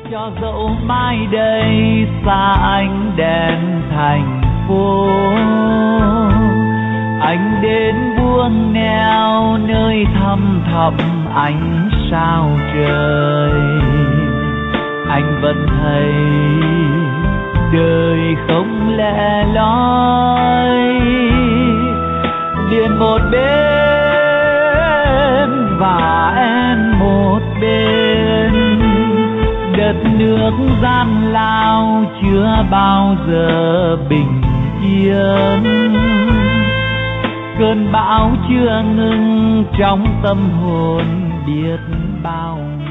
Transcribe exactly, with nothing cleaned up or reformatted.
Cho dẫu mai đây xa ánh đèn thành phố, anh đến buông neo nơi thăm thẳm ánh sao trời. Anh vẫn thấy đời không lẻ loi, Điền một bên và em một bên. Đất nước gian lao chưa bao giờ bình yên, cơn bão chưa ngừng trong tâm hồn biết bao